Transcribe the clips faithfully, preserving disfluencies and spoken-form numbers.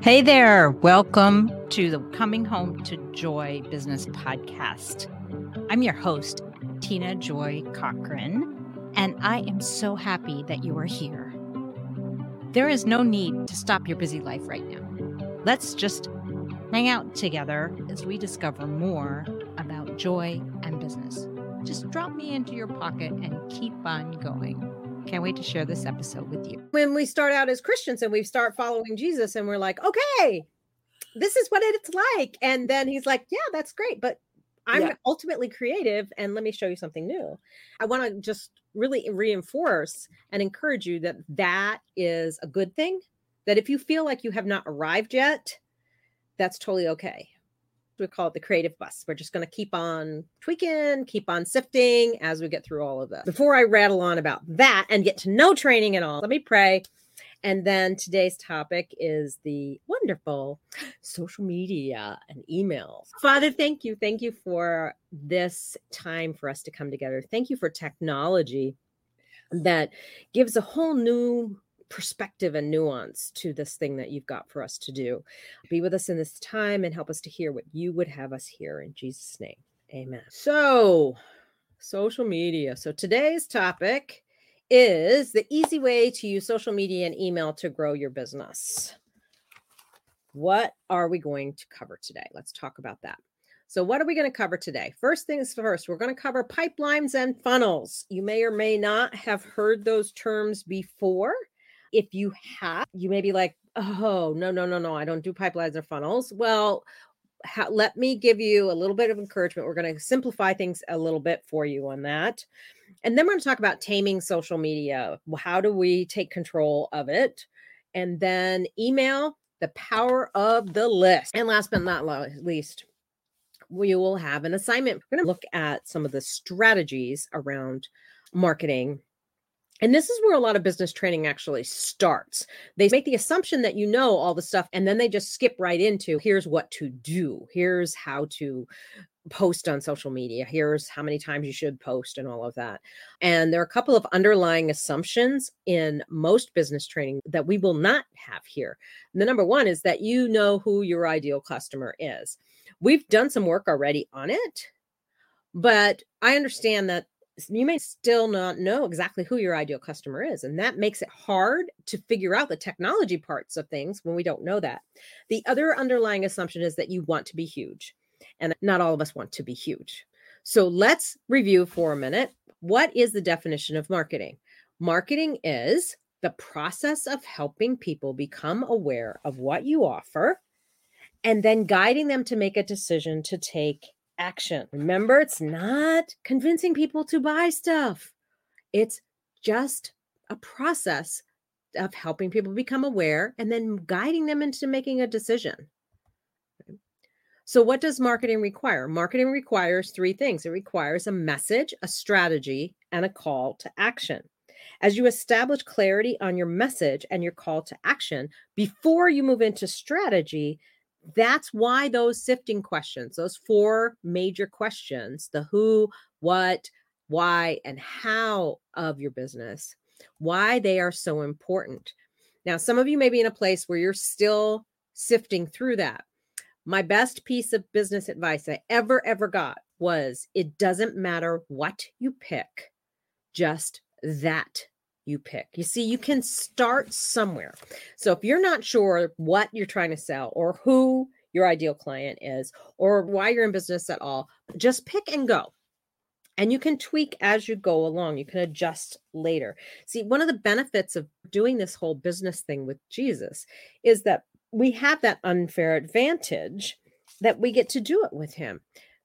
Hey there. Welcome to the Coming Home to Joy Business Podcast. I'm your host, Tina Joy Cochran, and I am so happy that you are here. There is no need to stop your busy life right now. Let's just hang out together as we discover more about joy and business. Just drop me into your pocket and keep on going. Can't wait to share this episode with you. When we start out as Christians and we start following Jesus and we're like, okay, this is what it's like. And then he's like, yeah, that's great. But I'm yeah. ultimately creative. And let me show you something new. I want to just really reinforce and encourage you that that is a good thing. That if you feel like you have not arrived yet, that's totally okay. We call it the creative bus. We're just going to keep on tweaking, keep on sifting as we get through all of this. Before I rattle on about that and get to know training and all, let me pray. And then today's topic is the wonderful social media and emails. Father, thank you. Thank you for this time for us to come together. Thank you for technology that gives a whole new perspective and nuance to this thing that you've got for us to do. Be with us in this time and help us to hear what you would have us hear in Jesus' name. Amen. So, social media. So today's topic is the easy way to use social media and email to grow your business. What are we going to cover today? Let's talk about that. So what are we going to cover today? First things first, we're going to cover pipelines and funnels. You may or may not have heard those terms before. If you have, you may be like, oh, no, no, no, no, I don't do pipelines or funnels. Well, ha- let me give you a little bit of encouragement. We're going to simplify things a little bit for you on that. And then we're going to talk about taming social media. How do we take control of it? And then email, the power of the list. And last but not least, we will have an assignment. We're going to look at some of the strategies around marketing. And this is where a lot of business training actually starts. They make the assumption that you know all the stuff, and then they just skip right into, here's what to do. Here's how to post on social media. Here's how many times you should post and all of that. And there are a couple of underlying assumptions in most business training that we will not have here. And the number one is that you know who your ideal customer is. We've done some work already on it, but I understand that you may still not know exactly who your ideal customer is. And that makes it hard to figure out the technology parts of things when we don't know that. The other underlying assumption is that you want to be huge. And not all of us want to be huge. So let's review for a minute. What is the definition of marketing? Marketing is the process of helping people become aware of what you offer and then guiding them to make a decision to take action. Remember, it's not convincing people to buy stuff. It's just a process of helping people become aware and then guiding them into making a decision. So what does marketing require? Marketing requires three things. It requires a message, a strategy, and a call to action. As you establish clarity on your message and your call to action before you move into strategy, that's why those sifting questions, those four major questions, the who, what, why, and how of your business, why they are so important. Now, some of you may be in a place where you're still sifting through that. My best piece of business advice I ever, ever got was, it doesn't matter what you pick, just that you pick. You see, you can start somewhere. So if you're not sure what you're trying to sell or who your ideal client is or why you're in business at all, just pick and go. And you can tweak as you go along. You can adjust later. See, one of the benefits of doing this whole business thing with Jesus is that we have that unfair advantage that we get to do it with him.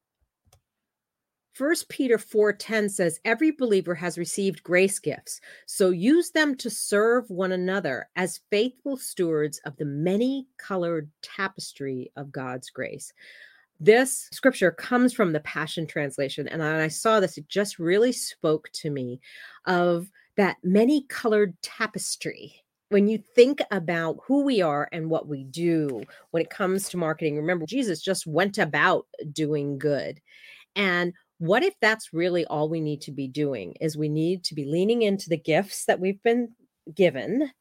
First Peter four ten says, every believer has received grace gifts, so use them to serve one another as faithful stewards of the many-colored tapestry of God's grace. This scripture comes from the Passion Translation, and when I saw this, it just really spoke to me of that many-colored tapestry. When you think about who we are and what we do when it comes to marketing, remember, Jesus just went about doing good. And what if that's really all we need to be doing is we need to be leaning into the gifts that we've been given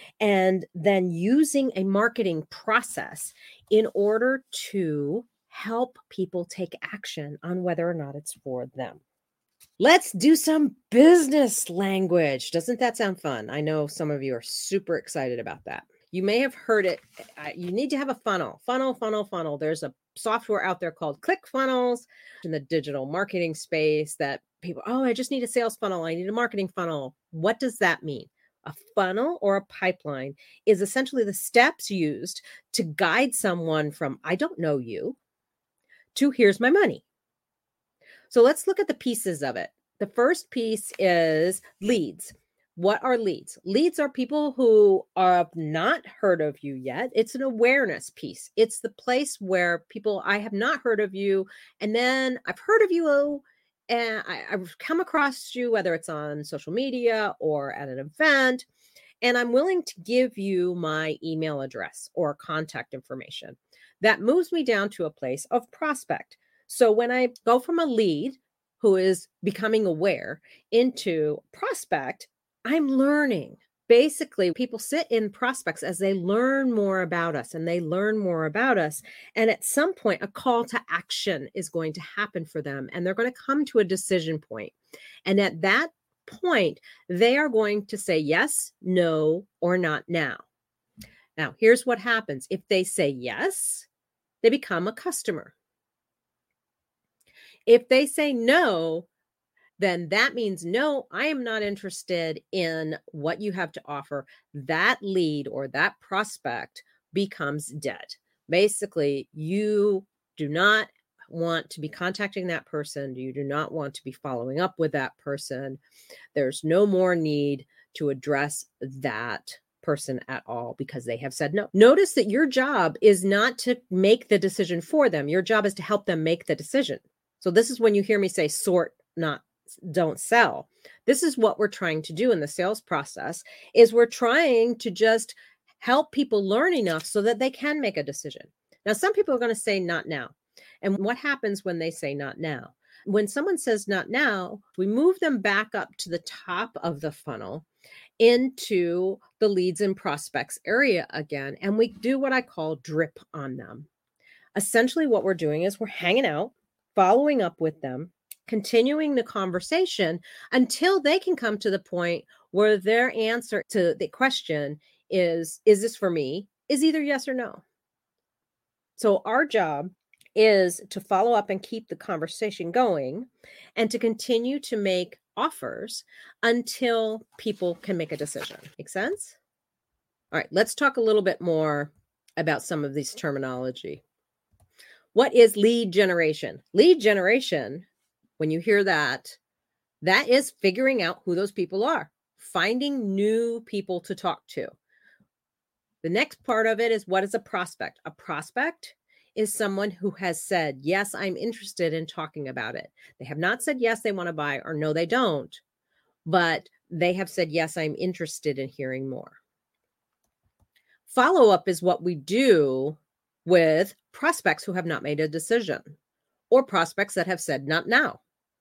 and then using a marketing process in order to help people take action on whether or not it's for them. Let's do some business language. Doesn't that sound fun? I know some of you are super excited about that. You may have heard it. You need to have a funnel, funnel, funnel, funnel. There's a software out there called ClickFunnels in the digital marketing space that people, oh, I just need a sales funnel. I need a marketing funnel. What does that mean? A funnel or a pipeline is essentially the steps used to guide someone from, I don't know you, to here's my money. So let's look at the pieces of it. The first piece is leads. What are leads? Leads are people who have not heard of you yet. It's an awareness piece. It's the place where people, I have not heard of you, and then I've heard of you, and I, I've come across you, whether it's on social media or at an event, and I'm willing to give you my email address or contact information. That moves me down to a place of prospect. So when I go from a lead who is becoming aware into prospect, I'm learning. Basically, people sit in prospects as they learn more about us and they learn more about us. And at some point, a call to action is going to happen for them, and they're going to come to a decision point. And at that point, they are going to say yes, no, or not now. Now, here's what happens. If they say yes, they become a customer. If they say no, then that means, no, I am not interested in what you have to offer. That lead or that prospect becomes dead. Basically, you do not want to be contacting that person. You do not want to be following up with that person. There's no more need to address that person at all because they have said no. Notice that your job is not to make the decision for them. Your job is to help them make the decision. So this is when you hear me say sort, not don't sell. This is what we're trying to do in the sales process, is we're trying to just help people learn enough so that they can make a decision. Now, some people are going to say not now. And what happens when they say not now? When someone says not now, we move them back up to the top of the funnel into the leads and prospects area again. And we do what I call drip on them. Essentially, what we're doing is we're hanging out, following up with them, continuing the conversation until they can come to the point where their answer to the question is, is this for me? Is either yes or no. So our job is to follow up and keep the conversation going and to continue to make offers until people can make a decision. Make sense? All right, let's talk a little bit more about some of these terminology. What is lead generation? Lead generation, when you hear that, that is figuring out who those people are, finding new people to talk to. The next part of it is, what is a prospect? A prospect is someone who has said, yes, I'm interested in talking about it. They have not said, yes, they want to buy, or no, they don't, but they have said, yes, I'm interested in hearing more. Follow-up is what we do with prospects who have not made a decision or prospects that have said not now.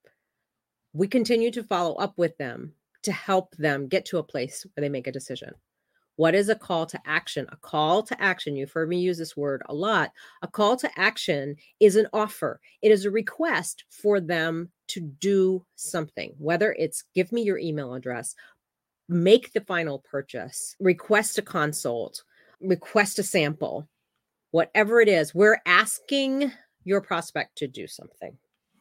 We continue to follow up with them to help them get to a place where they make a decision. What is a call to action? A call to action, you've heard me use this word a lot. A call to action is an offer. It is a request for them to do something, whether it's give me your email address, make the final purchase, request a consult, request a sample. Whatever it is, we're asking your prospect to do something.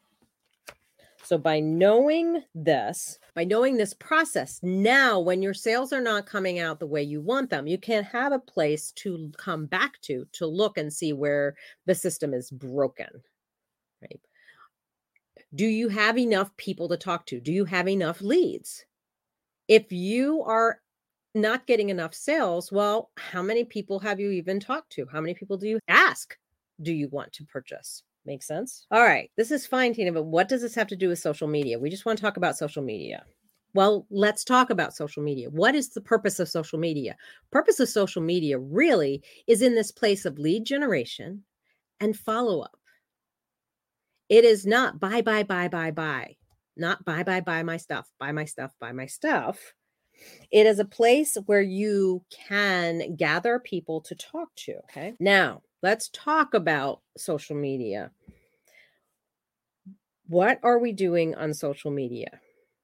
So by knowing this, by knowing this process, now when your sales are not coming out the way you want them, you can have a place to come back to, to look and see where the system is broken, right? Do you have enough people to talk to? Do you have enough leads? If you are not getting enough sales, well, how many people have you even talked to? How many people do you ask, do you want to purchase? Make sense? All right, this is fine, Tina, but what does this have to do with social media? We just want to talk about social media. Well, let's talk about social media. What is the purpose of social media? Purpose of social media really is in this place of lead generation and follow-up. It is not buy, buy, buy, buy, buy. Not buy, buy, buy my stuff, buy my stuff, buy my stuff. It is a place where you can gather people to talk to. Okay. Now, let's talk about social media. What are we doing on social media?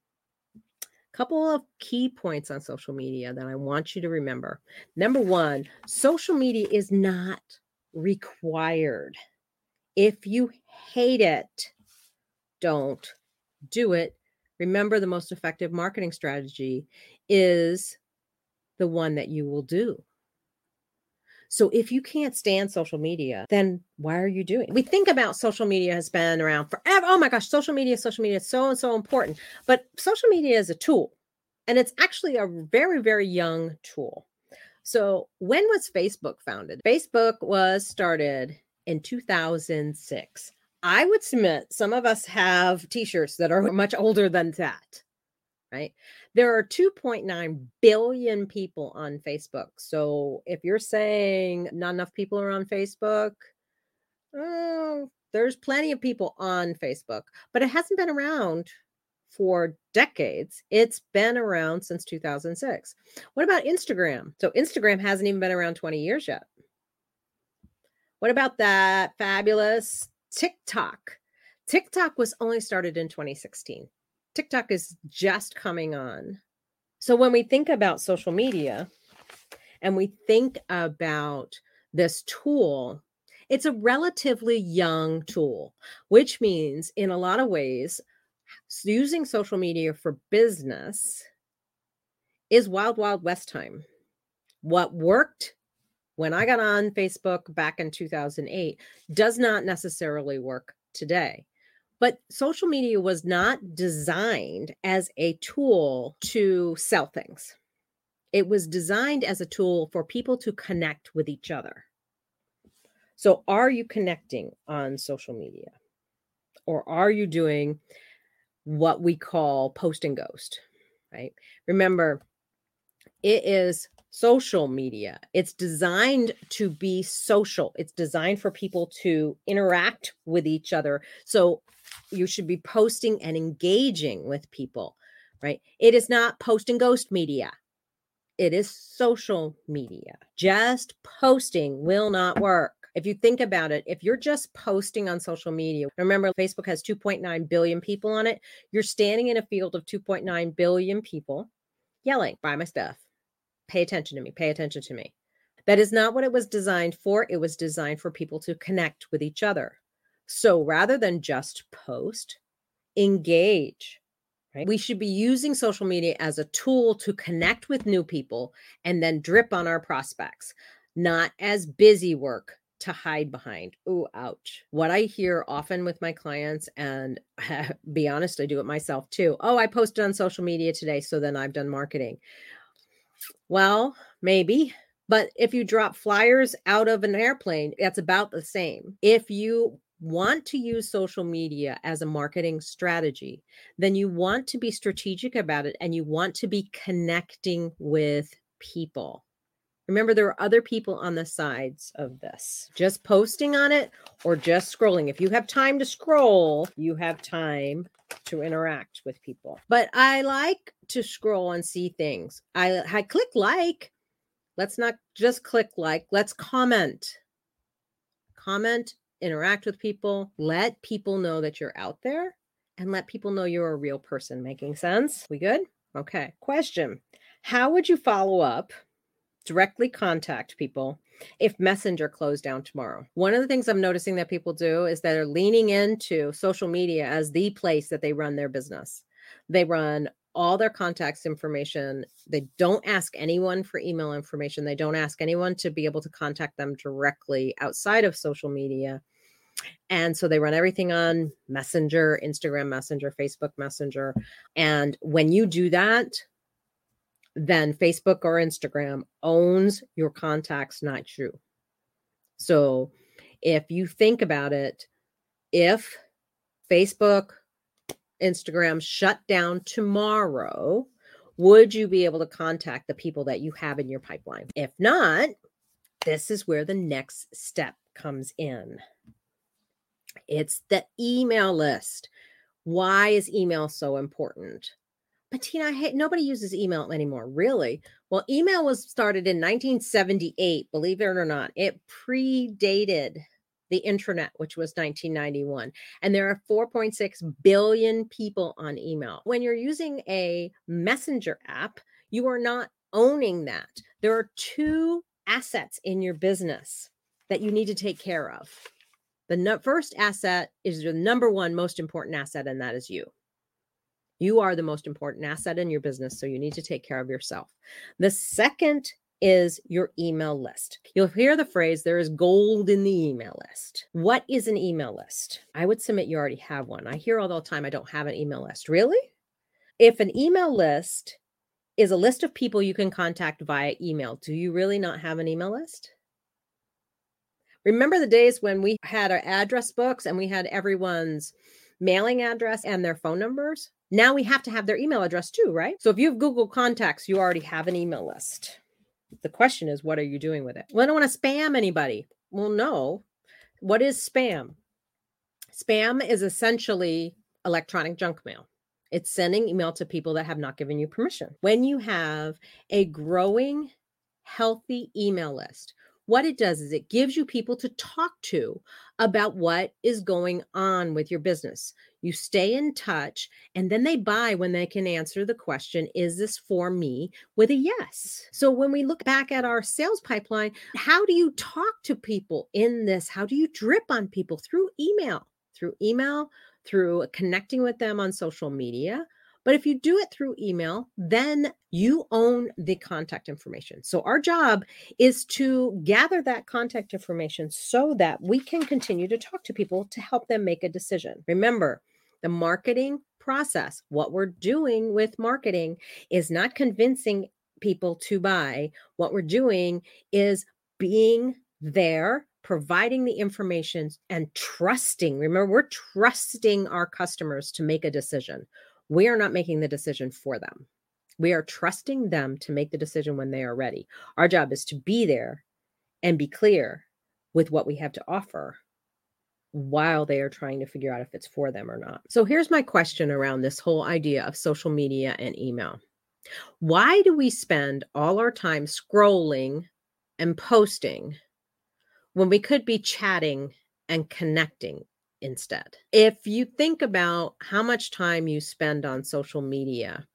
Couple of key points on social media that I want you to remember. Number one, social media is not required. If you hate it, don't do it. Remember, the most effective marketing strategy is the one that you will do. So if you can't stand social media, then why are you doing it? We think about social media has been around forever. Oh my gosh, social media, social media is so and so important. But social media is a tool, and it's actually a very, very young tool. So when was Facebook founded? Facebook was started in two thousand six. I would submit some of us have t-shirts that are much older than that, right? There are two point nine billion people on Facebook. So if you're saying not enough people are on Facebook, oh, there's plenty of people on Facebook, but it hasn't been around for decades. It's been around since two thousand six. What about Instagram? So Instagram hasn't even been around twenty years yet. What about that fabulous TikTok? TikTok was only started in twenty sixteen. TikTok is just coming on. So when we think about social media and we think about this tool, it's a relatively young tool, which means in a lot of ways, using social media for business is wild, wild west time. What worked when I got on Facebook back in two thousand eight does not necessarily work today. But social media was not designed as a tool to sell things. It was designed as a tool for people to connect with each other. So are you connecting on social media? Or are you doing what we call post and ghost, right? Remember, it is social media. It's designed to be social. It's designed for people to interact with each other. So you should be posting and engaging with people, right? It is not post and ghost media. It is social media. Just posting will not work. If you think about it, if you're just posting on social media, remember Facebook has two point nine billion people on it. You're standing in a field of two point nine billion people yelling, buy my stuff. Pay attention to me. Pay attention to me. That is not what it was designed for. It was designed for people to connect with each other. So rather than just post, engage, right? We should be using social media as a tool to connect with new people and then drip on our prospects, not as busy work to hide behind. Ooh, ouch. What I hear often with my clients, and be honest, I do it myself too. Oh, I posted on social media today, so then I've done marketing. Well, maybe. But if you drop flyers out of an airplane, that's about the same. If you want to use social media as a marketing strategy, then you want to be strategic about it and you want to be connecting with people. Remember, there are other people on the sides of this. Just posting on it or just scrolling. If you have time to scroll, you have time to interact with people. But I like to scroll and see things. I, I click like. Let's not just click like. Let's comment. Comment, interact with people. Let people know that you're out there and let people know you're a real person. Making sense? We good? Okay. Question. How would you follow up? Directly contact people if Messenger closed down tomorrow. One of the things I'm noticing that people do is that they're leaning into social media as the place that they run their business. They run all their contacts information. They don't ask anyone for email information. They don't ask anyone to be able to contact them directly outside of social media. And so they run everything on Messenger, Instagram Messenger, Facebook Messenger. And when you do that, then Facebook or Instagram owns your contacts, not you. So if you think about it, if Facebook, Instagram shut down tomorrow, would you be able to contact the people that you have in your pipeline? If not, this is where the next step comes in. It's the email list. Why is email so important? Tina, I hate, nobody uses email anymore. Really? Well, email was started in nineteen seventy-eight, believe it or not. It predated the internet, which was nineteen ninety-one. And there are four point six billion people on email. When you're using a messenger app, you are not owning that. There are two assets in your business that you need to take care of. The no- first asset is the number one most important asset, and that is you. You are the most important asset in your business, so you need to take care of yourself. The second is your email list. You'll hear the phrase, there is gold in the email list. What is an email list? I would submit you already have one. I hear all the time, I don't have an email list. Really? If an email list is a list of people you can contact via email, do you really not have an email list? Remember the days when we had our address books and we had everyone's mailing address and their phone numbers? Now we have to have their email address too, right? So if you have Google Contacts, you already have an email list. The question is, what are you doing with it? Well, I don't want to spam anybody. Well, no. What is spam? Spam is essentially electronic junk mail. It's sending email to people that have not given you permission. When you have a growing, healthy email list, what it does is it gives you people to talk to about what is going on with your business. You stay in touch, and then they buy when they can answer the question, is this for me, with a yes. So when we look back at our sales pipeline, how do you talk to people in this? How do you drip on people? Through email, through email, through connecting with them on social media. But if you do it through email, then you own the contact information. So our job is to gather that contact information so that we can continue to talk to people to help them make a decision. Remember, the marketing process, what we're doing with marketing is not convincing people to buy. What we're doing is being there, providing the information and trusting. Remember, we're trusting our customers to make a decision. We are not making the decision for them. We are trusting them to make the decision when they are ready. Our job is to be there and be clear with what we have to offer while they are trying to figure out if it's for them or not. So here's my question around this whole idea of social media and email. Why do we spend all our time scrolling and posting when we could be chatting and connecting instead? If you think about how much time you spend on social media,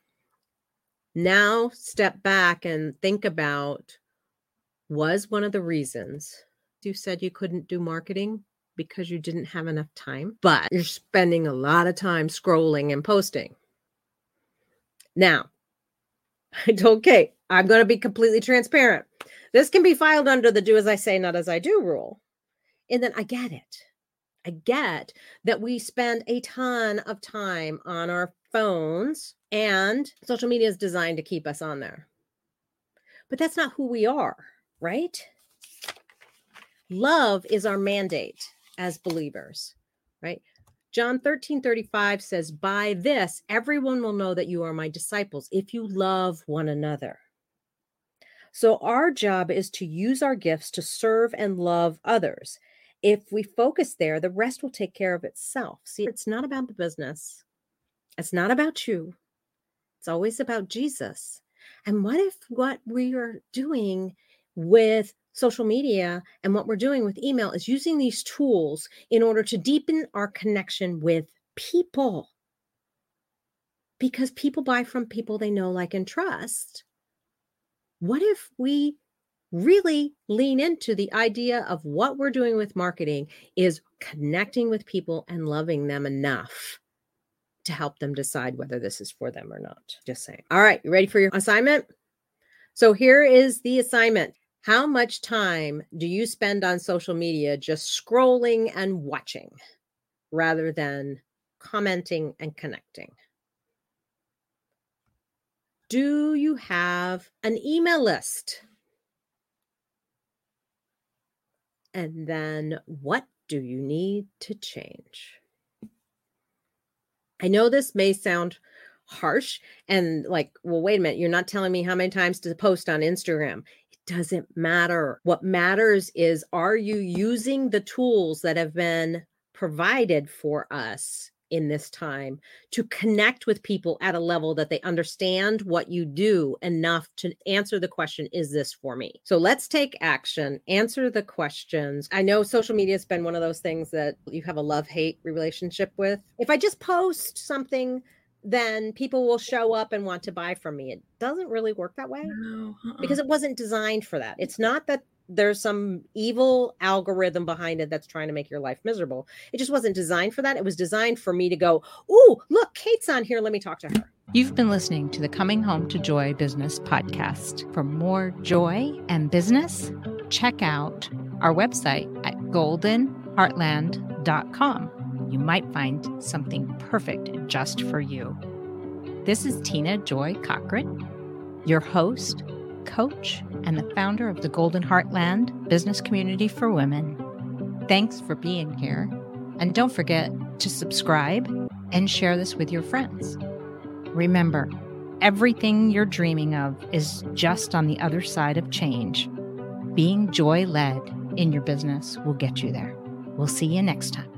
now step back and think about, was one of the reasons you said you couldn't do marketing because you didn't have enough time, but you're spending a lot of time scrolling and posting. Now, I told Kate, I'm going to be completely transparent. This can be filed under the do as I say, not as I do rule. And then I get it. I get that we spend a ton of time on our phones and social media is designed to keep us on there. But that's not who we are, right? Love is our mandate as believers, right? John thirteen thirty-five says, by this, everyone will know that you are my disciples if you love one another. So our job is to use our gifts to serve and love others. If we focus there, the rest will take care of itself. See, it's not about the business. It's not about you. It's always about Jesus. And what if what we are doing with social media and what we're doing with email is using these tools in order to deepen our connection with people? Because people buy from people they know, like, and trust. What if we really lean into the idea of what we're doing with marketing is connecting with people and loving them enough to help them decide whether this is for them or not? Just saying. All right, you ready for your assignment? So here is the assignment. How much time do you spend on social media just scrolling and watching rather than commenting and connecting? Do you have an email list? And then what do you need to change? I know this may sound harsh and like, well, wait a minute, you're not telling me how many times to post on Instagram. It doesn't matter. What matters is, are you using the tools that have been provided for us in this time to connect with people at a level that they understand what you do enough to answer the question, is this for me? So let's take action, answer the questions. I know social media has been one of those things that you have a love-hate relationship with. If I just post something, then people will show up and want to buy from me. It doesn't really work that way No, uh-uh. because it wasn't designed for that. It's not that there's some evil algorithm behind it that's trying to make your life miserable. It just wasn't designed for that. It was designed for me to go, ooh, look, Kate's on here. Let me talk to her. You've been listening to the Coming Home to Joy Business podcast. For more joy and business, check out our website at golden heartland dot com. You might find something perfect just for you. This is Tina Joy Cochran, your host, coach, and the founder of the Golden Heartland Business Community for Women. Thanks for being here. And don't forget to subscribe and share this with your friends. Remember, everything you're dreaming of is just on the other side of change. Being joy-led in your business will get you there. We'll see you next time.